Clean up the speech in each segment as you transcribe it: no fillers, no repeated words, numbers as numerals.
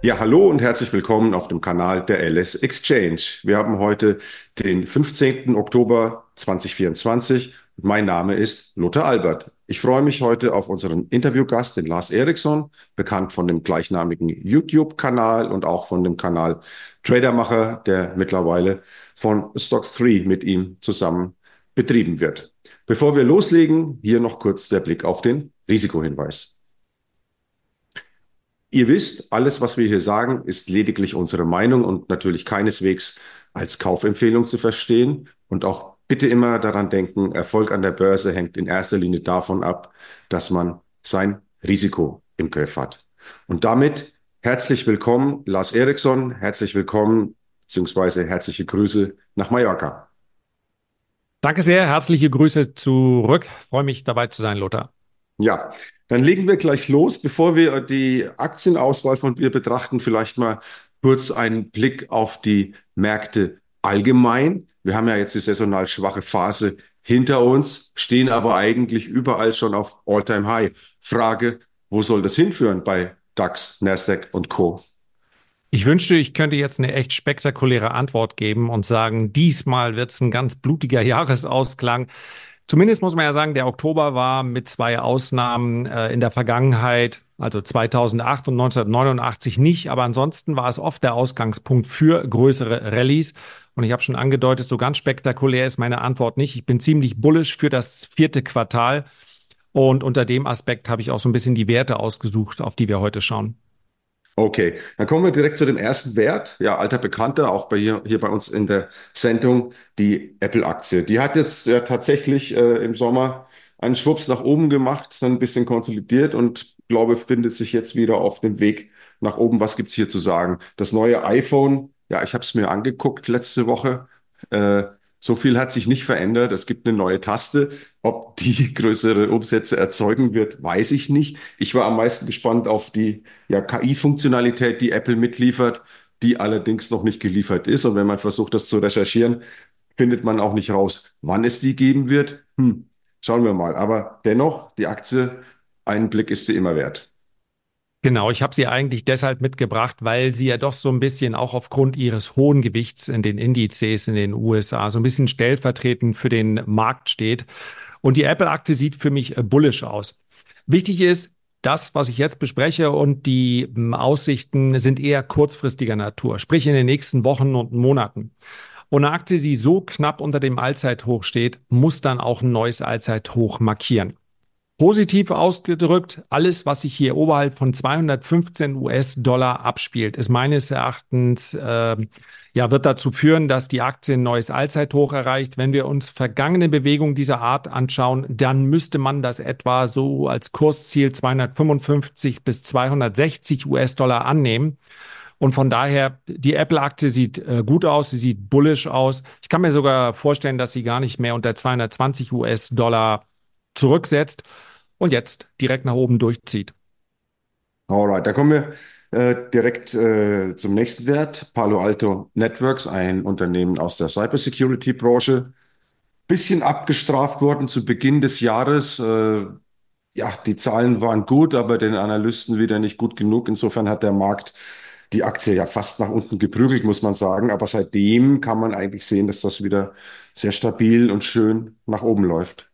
Ja, hallo und herzlich willkommen auf dem Kanal der LS Exchange. Wir haben heute den 15. Oktober 2024 und mein Name ist Lothar Albert. Ich freue mich heute auf unseren Interviewgast, den Lars Eriksson, bekannt von dem gleichnamigen YouTube-Kanal und auch von dem Kanal Tradermacher, der mittlerweile von Stock3 mit ihm zusammen betrieben wird. Bevor wir loslegen, hier noch kurz der Blick auf den Risikohinweis. Ihr wisst, alles, was wir hier sagen, ist lediglich unsere Meinung und natürlich keineswegs als Kaufempfehlung zu verstehen. Und auch bitte immer daran denken, Erfolg an der Börse hängt in erster Linie davon ab, dass man sein Risiko im Griff hat. Und damit herzlich willkommen, Lars Eriksson, herzlich willkommen, beziehungsweise herzliche Grüße nach Mallorca. Danke sehr, herzliche Grüße zurück. Freue mich dabei zu sein, Lothar. Ja, dann legen wir gleich los. Bevor wir die Aktienauswahl von dir betrachten, vielleicht mal kurz einen Blick auf die Märkte allgemein. Wir haben ja jetzt die saisonal schwache Phase hinter uns, stehen aber eigentlich überall schon auf All-Time-High. Frage, wo soll das hinführen bei DAX, Nasdaq und Co.? Ich wünschte, ich könnte jetzt eine echt spektakuläre Antwort geben und sagen, diesmal wird es ein ganz blutiger Jahresausklang. Zumindest muss man ja sagen, der Oktober war mit zwei Ausnahmen in der Vergangenheit, also 2008 und 1989 nicht, aber ansonsten war es oft der Ausgangspunkt für größere Rallyes. Und ich habe schon angedeutet, so ganz spektakulär ist meine Antwort nicht. Ich bin ziemlich bullish für das vierte Quartal und unter dem Aspekt habe ich auch so ein bisschen die Werte ausgesucht, auf die wir heute schauen. Okay, dann kommen wir direkt zu dem ersten Wert. Ja, alter Bekannter, auch hier bei uns in der Sendung, die Apple-Aktie. Die hat jetzt ja tatsächlich im Sommer einen Schwupps nach oben gemacht, dann ein bisschen konsolidiert und glaube, findet sich jetzt wieder auf dem Weg nach oben. Was gibt's hier zu sagen? Das neue iPhone, ja, ich habe es mir angeguckt letzte Woche. Äh, so viel hat sich nicht verändert. Es gibt eine neue Taste. Ob die größere Umsätze erzeugen wird, weiß ich nicht. Ich war am meisten gespannt auf die ja, KI-Funktionalität, die Apple mitliefert, die allerdings noch nicht geliefert ist. Und wenn man versucht, das zu recherchieren, findet man auch nicht raus, wann es die geben wird. Schauen wir mal. Aber dennoch, die Aktie, einen Blick ist sie immer wert. Genau, ich habe sie eigentlich deshalb mitgebracht, weil sie ja doch so ein bisschen auch aufgrund ihres hohen Gewichts in den Indizes in den USA so ein bisschen stellvertretend für den Markt steht. Und die Apple-Aktie sieht für mich bullish aus. Wichtig ist, das, was ich jetzt bespreche und die Aussichten sind eher kurzfristiger Natur, sprich in den nächsten Wochen und Monaten. Und eine Aktie, die so knapp unter dem Allzeithoch steht, muss dann auch ein neues Allzeithoch markieren. Positiv ausgedrückt, alles, was sich hier oberhalb von 215 US-Dollar abspielt, ist meines Erachtens, ja, wird dazu führen, dass die Aktie ein neues Allzeithoch erreicht. Wenn wir uns vergangene Bewegungen dieser Art anschauen, dann müsste man das etwa so als Kursziel 255 bis 260 US-Dollar annehmen. Und von daher, die Apple-Aktie sieht gut aus, sie sieht bullish aus. Ich kann mir sogar vorstellen, dass sie gar nicht mehr unter 220 US-Dollar zurücksetzt und jetzt direkt nach oben durchzieht. Alright, da kommen wir direkt zum nächsten Wert. Palo Alto Networks, ein Unternehmen aus der Cybersecurity-Branche. Bisschen abgestraft worden zu Beginn des Jahres. Ja, die Zahlen waren gut, aber den Analysten wieder nicht gut genug. Insofern hat der Markt die Aktie ja fast nach unten geprügelt, muss man sagen. Aber seitdem kann man eigentlich sehen, dass das wieder sehr stabil und schön nach oben läuft.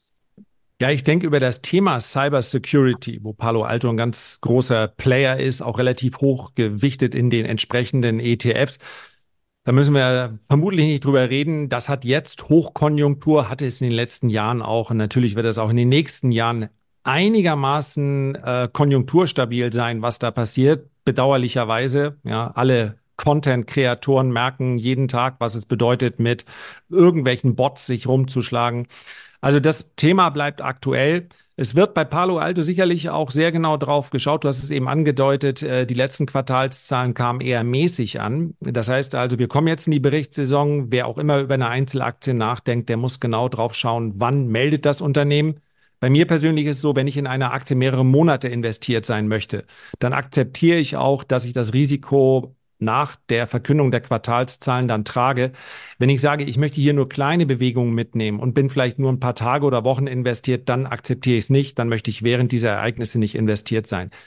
Ja, ich denke über das Thema Cybersecurity, wo Palo Alto ein ganz großer Player ist, auch relativ hoch gewichtet in den entsprechenden ETFs. Da müssen wir vermutlich nicht drüber reden. Das hat jetzt Hochkonjunktur, hatte es in den letzten Jahren auch. Und natürlich wird es auch in den nächsten Jahren einigermaßen konjunkturstabil sein, was da passiert. Bedauerlicherweise, ja, alle Content-Kreatoren merken jeden Tag, was es bedeutet, mit irgendwelchen Bots sich rumzuschlagen. Also das Thema bleibt aktuell. Es wird bei Palo Alto sicherlich auch sehr genau drauf geschaut. Du hast es eben angedeutet, die letzten Quartalszahlen kamen eher mäßig an. Das heißt also, wir kommen jetzt in die Berichtssaison. Wer auch immer über eine Einzelaktie nachdenkt, der muss genau drauf schauen, wann meldet das Unternehmen. Bei mir persönlich ist es so, wenn ich in eine Aktie mehrere Monate investiert sein möchte, dann akzeptiere ich auch, dass ich das Risiko nach der Verkündung der Quartalszahlen dann trage. Wenn ich sage, ich möchte hier nur kleine Bewegungen mitnehmen und bin vielleicht nur ein paar Tage oder Wochen investiert, dann akzeptiere ich es nicht, dann möchte ich während dieser Ereignisse nicht investiert sein.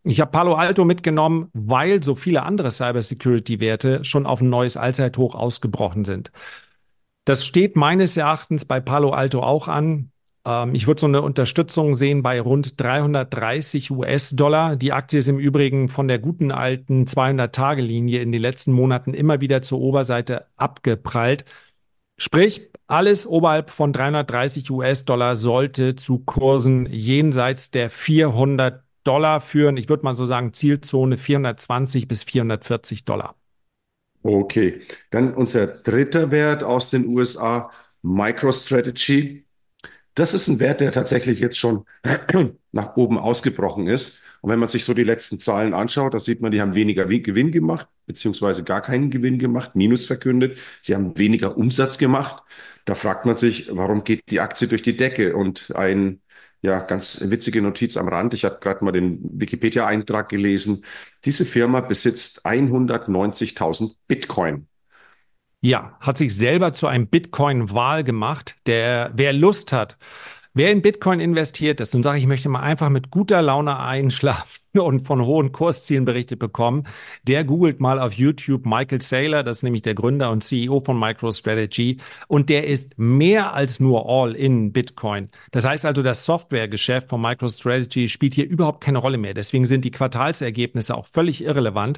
Ich habe Palo Alto mitgenommen, weil so viele andere Cybersecurity-Werte schon auf ein neues Allzeithoch ausgebrochen sind. Das steht meines Erachtens bei Palo Alto auch an. Ich würde so eine Unterstützung sehen bei rund 330 US-Dollar. Die Aktie ist im Übrigen von der guten alten 200-Tage-Linie in den letzten Monaten immer wieder zur Oberseite abgeprallt. Sprich, alles oberhalb von 330 US-Dollar sollte zu Kursen jenseits der 400 Dollar führen. Ich würde mal so sagen, Zielzone 420 bis 440 Dollar. Okay, dann unser dritter Wert aus den USA, MicroStrategy. Das ist ein Wert, der tatsächlich jetzt schon nach oben ausgebrochen ist. Und wenn man sich so die letzten Zahlen anschaut, da sieht man, die haben weniger Gewinn gemacht, beziehungsweise gar keinen Gewinn gemacht, Minus verkündet. Sie haben weniger Umsatz gemacht. Da fragt man sich, warum geht die Aktie durch die Decke? Und ja, ganz witzige Notiz am Rand. Ich habe gerade mal den Wikipedia-Eintrag gelesen. Diese Firma besitzt 190.000 Bitcoin. Ja, hat sich selber zu einem Bitcoin-Wal gemacht, wer Lust hat, wer in Bitcoin investiert ist und sagt, ich möchte mal einfach mit guter Laune einschlafen und von hohen Kurszielen berichtet bekommen, der googelt mal auf YouTube Michael Saylor, das ist nämlich der Gründer und CEO von MicroStrategy, und der ist mehr als nur All-in Bitcoin. Das heißt also, das Softwaregeschäft von MicroStrategy spielt hier überhaupt keine Rolle mehr. Deswegen sind die Quartalsergebnisse auch völlig irrelevant.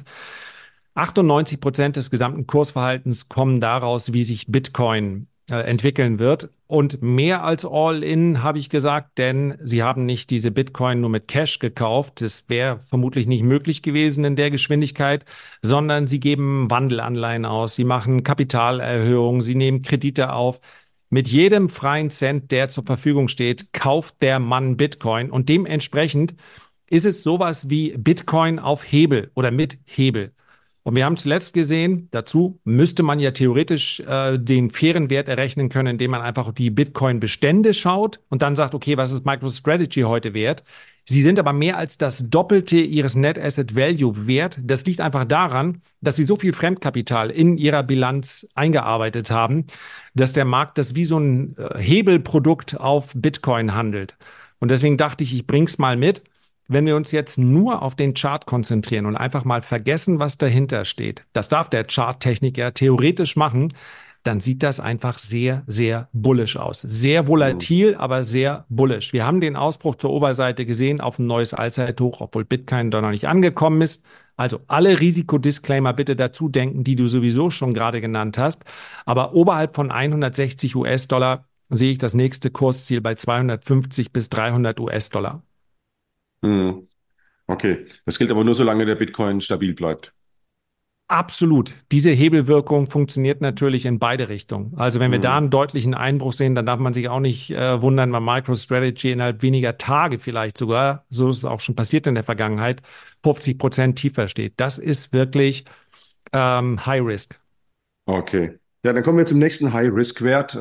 98% des gesamten Kursverhaltens kommen daraus, wie sich Bitcoin entwickeln wird. Und mehr als All-in habe ich gesagt, denn sie haben nicht diese Bitcoin nur mit Cash gekauft. Das wäre vermutlich nicht möglich gewesen in der Geschwindigkeit, sondern sie geben Wandelanleihen aus, sie machen Kapitalerhöhungen, sie nehmen Kredite auf. Mit jedem freien Cent, der zur Verfügung steht, kauft der Mann Bitcoin und dementsprechend ist es sowas wie Bitcoin auf Hebel oder mit Hebel. Und wir haben zuletzt gesehen, dazu müsste man ja theoretisch den fairen Wert errechnen können, indem man einfach auf die Bitcoin-Bestände schaut und dann sagt, okay, was ist MicroStrategy heute wert? Sie sind aber mehr als das Doppelte ihres Net Asset Value wert. Das liegt einfach daran, dass sie so viel Fremdkapital in ihrer Bilanz eingearbeitet haben, dass der Markt das wie so ein Hebelprodukt auf Bitcoin handelt. Und deswegen dachte ich, ich bring's mal mit. Wenn wir uns jetzt nur auf den Chart konzentrieren und einfach mal vergessen, was dahinter steht, das darf der Charttechniker theoretisch machen, dann sieht das einfach sehr, sehr bullish aus. Sehr Hm. volatil, aber sehr bullish. Wir haben den Ausbruch zur Oberseite gesehen auf ein neues Allzeithoch, obwohl Bitcoin da noch nicht angekommen ist. Also alle Risikodisclaimer bitte dazu denken, die du sowieso schon gerade genannt hast. Aber oberhalb von 160 US-Dollar sehe ich das nächste Kursziel bei 250 bis 300 US-Dollar. Hm. Okay, das gilt aber nur, solange der Bitcoin stabil bleibt. Absolut. Diese Hebelwirkung funktioniert natürlich in beide Richtungen. Also wenn wir da Hm. einen deutlichen Einbruch sehen, dann darf man sich auch nicht wundern, weil MicroStrategy innerhalb weniger Tage vielleicht sogar, so ist es auch schon passiert in der Vergangenheit, 50% tiefer steht. Das ist wirklich High Risk. Okay. Ja, dann kommen wir zum nächsten High-Risk-Wert.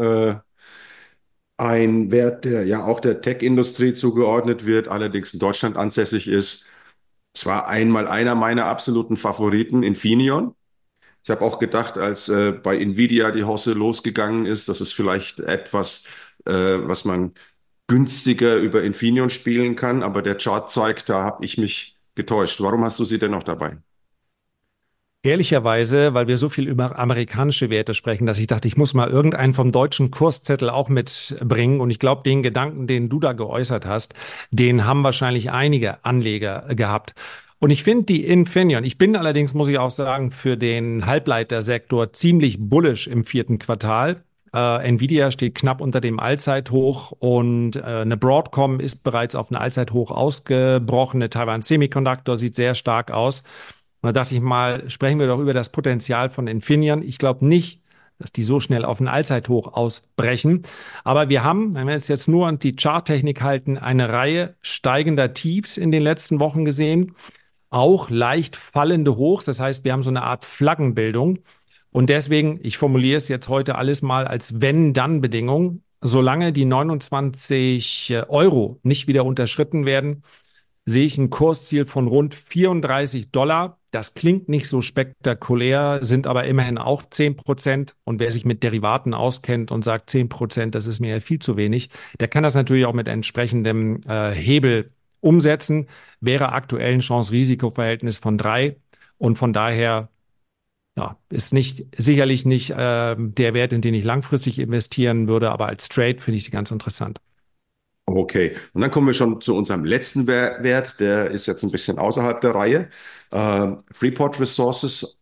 Ein Wert, der ja auch der Tech-Industrie zugeordnet wird, allerdings in Deutschland ansässig ist. Es war einmal einer meiner absoluten Favoriten, Infineon. Ich habe auch gedacht, als bei Nvidia die Hosse losgegangen ist, dass es vielleicht etwas, was man günstiger über Infineon spielen kann, aber der Chart zeigt, da habe ich mich getäuscht. Warum hast du sie denn noch dabei? Ehrlicherweise, weil wir so viel über amerikanische Werte sprechen, dass ich dachte, ich muss mal irgendeinen vom deutschen Kurszettel auch mitbringen. Und ich glaube, den Gedanken, den du da geäußert hast, den haben wahrscheinlich einige Anleger gehabt. Und ich finde die Infineon, ich bin allerdings, muss ich auch sagen, für den Halbleitersektor ziemlich bullish im vierten Quartal. Nvidia steht knapp unter dem Allzeithoch und eine Broadcom ist bereits auf ein Allzeithoch ausgebrochen. Eine Taiwan Semiconductor sieht sehr stark aus. Und da dachte ich mal, sprechen wir doch über das Potenzial von Infineon. Ich glaube nicht, dass die so schnell auf ein Allzeithoch ausbrechen. Aber wir haben, wenn wir jetzt nur an die Charttechnik halten, eine Reihe steigender Tiefs in den letzten Wochen gesehen. Auch leicht fallende Hochs. Das heißt, wir haben so eine Art Flaggenbildung. Und deswegen, ich formuliere es jetzt heute alles mal als Wenn-Dann-Bedingung. Solange die 29 Euro nicht wieder unterschritten werden, sehe ich ein Kursziel von rund 34 Dollar. Das klingt nicht so spektakulär, sind aber immerhin auch 10%. Und wer sich mit Derivaten auskennt und sagt 10%, das ist mir ja viel zu wenig, der kann das natürlich auch mit entsprechendem Hebel umsetzen, wäre aktuell ein Chance-Risiko-Verhältnis von 3 und von daher ja, ist sicherlich nicht der Wert, in den ich langfristig investieren würde, aber als Trade finde ich sie ganz interessant. Okay, und dann kommen wir schon zu unserem letzten Wert, der ist jetzt ein bisschen außerhalb der Reihe. Freeport Resources,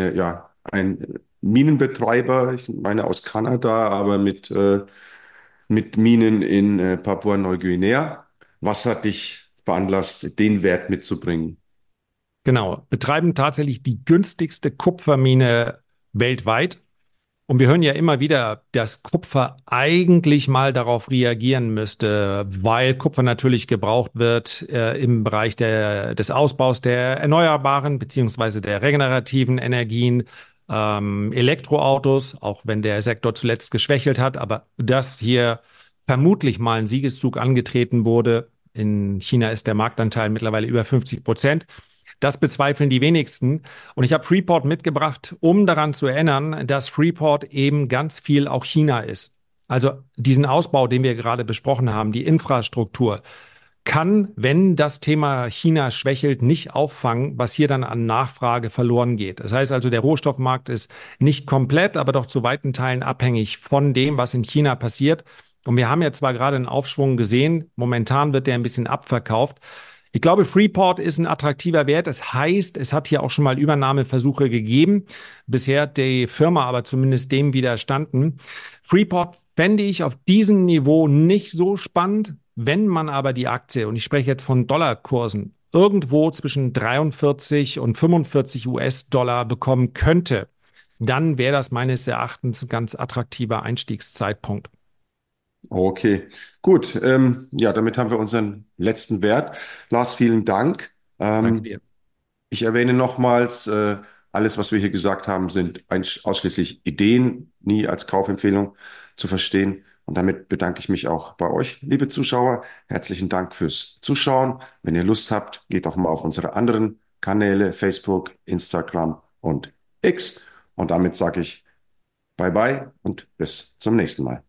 ein Minenbetreiber, ich meine aus Kanada, aber mit Minen in Papua-Neuguinea. Was hat dich veranlasst, den Wert mitzubringen? Genau, betreiben tatsächlich die günstigste Kupfermine weltweit. Und wir hören ja immer wieder, dass Kupfer eigentlich mal darauf reagieren müsste, weil Kupfer natürlich gebraucht wird im Bereich des Ausbaus der erneuerbaren beziehungsweise der regenerativen Energien, Elektroautos, auch wenn der Sektor zuletzt geschwächelt hat, aber dass hier vermutlich mal ein Siegeszug angetreten wurde. In China ist der Marktanteil mittlerweile über 50%. Das bezweifeln die wenigsten. Und ich habe Freeport mitgebracht, um daran zu erinnern, dass Freeport eben ganz viel auch China ist. Also diesen Ausbau, den wir gerade besprochen haben, die Infrastruktur, kann, wenn das Thema China schwächelt, nicht auffangen, was hier dann an Nachfrage verloren geht. Das heißt also, der Rohstoffmarkt ist nicht komplett, aber doch zu weiten Teilen abhängig von dem, was in China passiert. Und wir haben ja zwar gerade einen Aufschwung gesehen, momentan wird der ein bisschen abverkauft. Ich glaube, Freeport ist ein attraktiver Wert. Das heißt, es hat hier auch schon mal Übernahmeversuche gegeben. Bisher hat die Firma aber zumindest dem widerstanden. Freeport fände ich auf diesem Niveau nicht so spannend. Wenn man aber die Aktie, und ich spreche jetzt von Dollarkursen, irgendwo zwischen 43 und 45 US-Dollar bekommen könnte, dann wäre das meines Erachtens ein ganz attraktiver Einstiegszeitpunkt. Okay, gut. Ja, damit haben wir unseren letzten Wert. Lars, vielen Dank. Danke Ähm, dir. Ich erwähne nochmals, alles, was wir hier gesagt haben, sind ausschließlich Ideen, nie als Kaufempfehlung zu verstehen. Und damit bedanke ich mich auch bei euch, liebe Zuschauer. Herzlichen Dank fürs Zuschauen. Wenn ihr Lust habt, geht doch mal auf unsere anderen Kanäle, Facebook, Instagram und X. Und damit sage ich Bye bye und bis zum nächsten Mal.